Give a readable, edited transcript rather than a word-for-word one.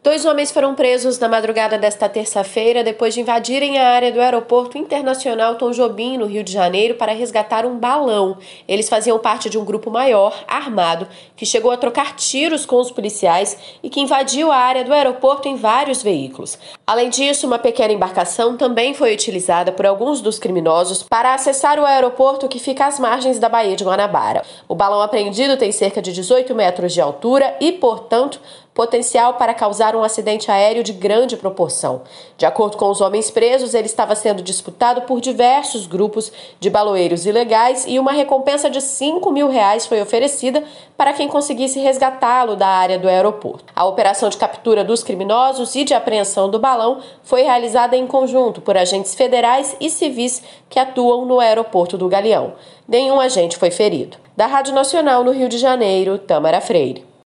Dois homens foram presos na madrugada desta terça-feira depois de invadirem a área do Aeroporto Internacional Tom Jobim, no Rio de Janeiro, para resgatar um balão. Eles faziam parte de um grupo maior, armado, que chegou a trocar tiros com os policiais e que invadiu a área do aeroporto em vários veículos. Além disso, uma pequena embarcação também foi utilizada por alguns dos criminosos para acessar o aeroporto que fica às margens da Baía de Guanabara. O balão apreendido tem cerca de 18 metros de altura e, portanto, potencial para causar um acidente aéreo de grande proporção. De acordo com os homens presos, ele estava sendo disputado por diversos grupos de baloeiros ilegais e uma recompensa de R$5 mil foi oferecida para quem conseguisse resgatá-lo da área do aeroporto. A operação de captura dos criminosos e de apreensão do balão foi realizada em conjunto por agentes federais e civis que atuam no aeroporto do Galeão. Nenhum agente foi ferido. Da Rádio Nacional no Rio de Janeiro, Tâmara Freire.